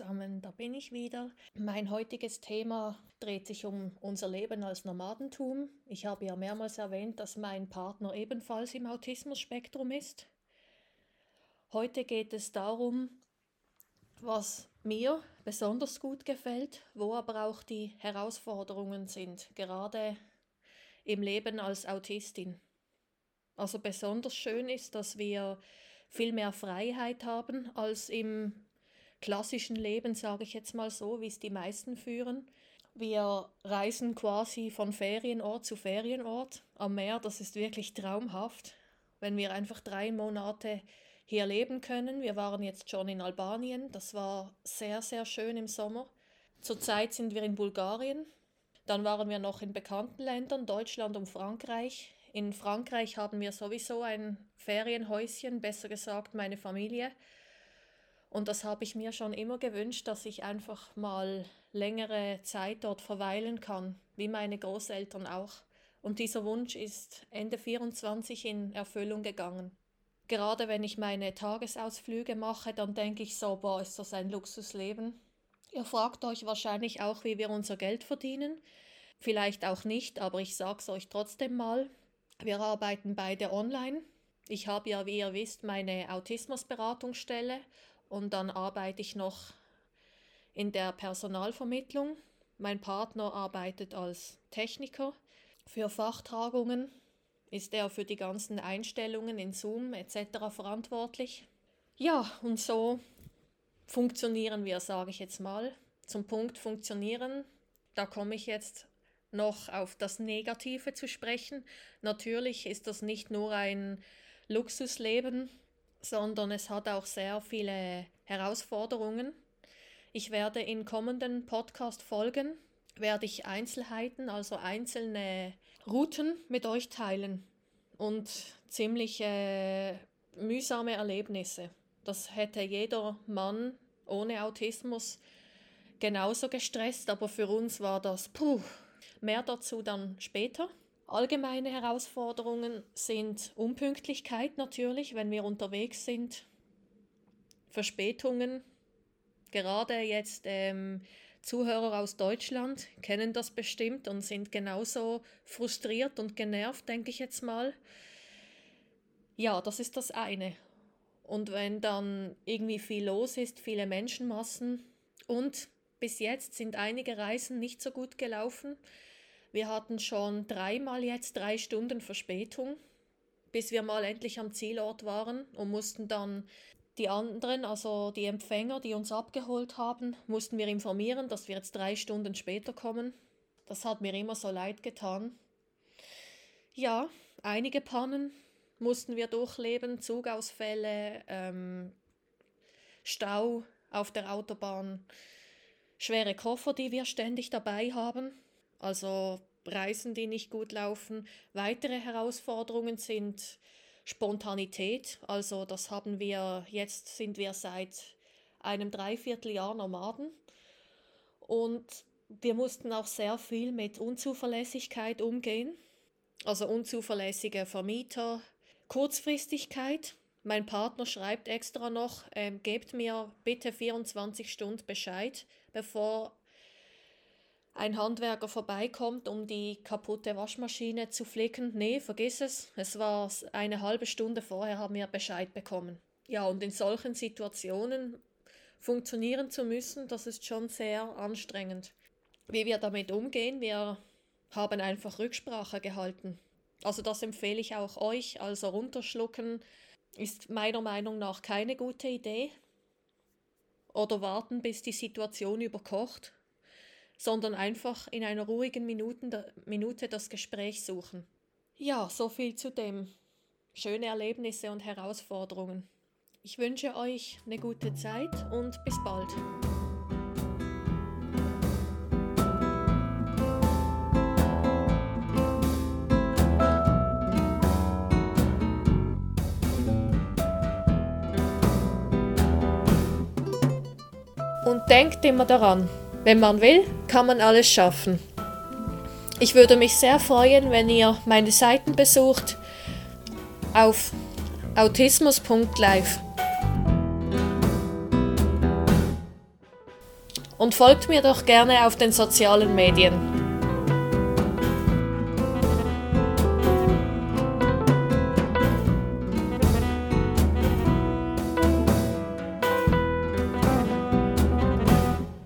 zusammen, da bin ich wieder. Mein heutiges Thema dreht sich um unser Leben als Nomadentum. Ich habe ja mehrmals erwähnt, dass mein Partner ebenfalls im Autismus-Spektrum ist. Heute geht es darum, was mir besonders gut gefällt, wo aber auch die Herausforderungen sind, gerade im Leben als Autistin. Also besonders schön ist, dass wir viel mehr Freiheit haben als im klassischen Leben, sage ich jetzt mal so, wie es die meisten führen. Wir reisen quasi von Ferienort zu Ferienort am Meer. Das ist wirklich traumhaft, wenn wir einfach 3 Monate hier leben können. Wir waren jetzt schon in Albanien. Das war sehr, sehr schön im Sommer. Zurzeit sind wir in Bulgarien. Dann waren wir noch in bekannten Ländern, Deutschland und Frankreich. In Frankreich haben wir sowieso ein Ferienhäuschen, besser gesagt meine Familie. Und das habe ich mir schon immer gewünscht, dass ich einfach mal längere Zeit dort verweilen kann, wie meine Großeltern auch. Und dieser Wunsch ist Ende 24 in Erfüllung gegangen. Gerade wenn ich meine Tagesausflüge mache, dann denke ich so, boah, ist das ein Luxusleben. Ihr fragt euch wahrscheinlich auch, wie wir unser Geld verdienen. Vielleicht auch nicht, aber ich sage es euch trotzdem mal. Wir arbeiten beide online. Ich habe ja, wie ihr wisst, meine Autismusberatungsstelle. Und dann arbeite ich noch in der Personalvermittlung. Mein Partner arbeitet als Techniker. Für Fachtagungen ist er für die ganzen Einstellungen in Zoom etc. verantwortlich. Ja, und so funktionieren wir, sage ich jetzt mal. Zum Punkt funktionieren, da komme ich jetzt noch auf das Negative zu sprechen. Natürlich ist das nicht nur ein Luxusleben, sondern es hat auch sehr viele Herausforderungen. Ich werde in kommenden Podcast-Folgen Einzelheiten, also einzelne Routen mit euch teilen und ziemlich mühsame Erlebnisse. Das hätte jeder Mann ohne Autismus genauso gestresst, aber für uns war das Mehr dazu dann später. Allgemeine Herausforderungen sind Unpünktlichkeit natürlich, wenn wir unterwegs sind, Verspätungen. Gerade jetzt Zuhörer aus Deutschland kennen das bestimmt und sind genauso frustriert und genervt, denke ich jetzt mal. Ja, das ist das eine. Und wenn dann irgendwie viel los ist, viele Menschenmassen und bis jetzt sind einige Reisen nicht so gut gelaufen. Wir hatten schon 3-mal jetzt 3 Stunden Verspätung, bis wir mal endlich am Zielort waren und mussten dann die anderen, also die Empfänger, die uns abgeholt haben, mussten wir informieren, dass wir jetzt 3 Stunden später kommen. Das hat mir immer so leid getan. Ja, einige Pannen mussten wir durchleben, Zugausfälle, Stau auf der Autobahn, schwere Koffer, die wir ständig dabei haben. Also Reisen, die nicht gut laufen. Weitere Herausforderungen sind Spontanität. Also jetzt sind wir seit einem Dreivierteljahr Nomaden. Und wir mussten auch sehr viel mit Unzuverlässigkeit umgehen. Also unzuverlässige Vermieter, Kurzfristigkeit. Mein Partner schreibt extra noch, gebt mir bitte 24 Stunden Bescheid, bevor ein Handwerker vorbeikommt, um die kaputte Waschmaschine zu flicken. Nee, vergiss es. Es war eine halbe Stunde vorher, haben wir Bescheid bekommen. Ja, und in solchen Situationen funktionieren zu müssen, das ist schon sehr anstrengend. Wie wir damit umgehen, wir haben einfach Rücksprache gehalten. Also das empfehle ich auch euch. Also runterschlucken ist meiner Meinung nach keine gute Idee. Oder warten, bis die Situation überkocht, sondern einfach in einer ruhigen Minute das Gespräch suchen. Ja, so viel zu dem. Schöne Erlebnisse und Herausforderungen. Ich wünsche euch eine gute Zeit und bis bald. Und denkt immer daran, wenn man will, kann man alles schaffen. Ich würde mich sehr freuen, wenn ihr meine Seiten besucht auf autismus.live. und folgt mir doch gerne auf den sozialen Medien.